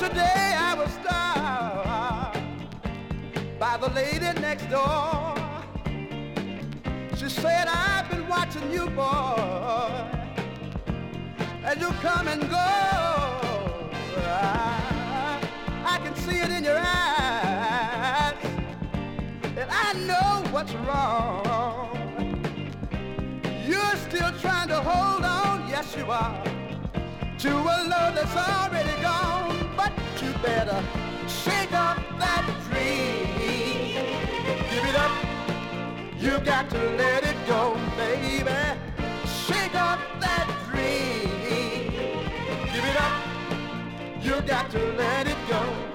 Yesterday I was stopped by the lady next door. She said, I've been watching you, boy, as you come and go. I can see it in your eyes, and I know what's wrong. You're still trying to hold on, yes you are, to a love that's already gone. But you better shake off that dream. Give it up, you got to let it go, baby. Shake off that dream. Give it up, you got to let it go.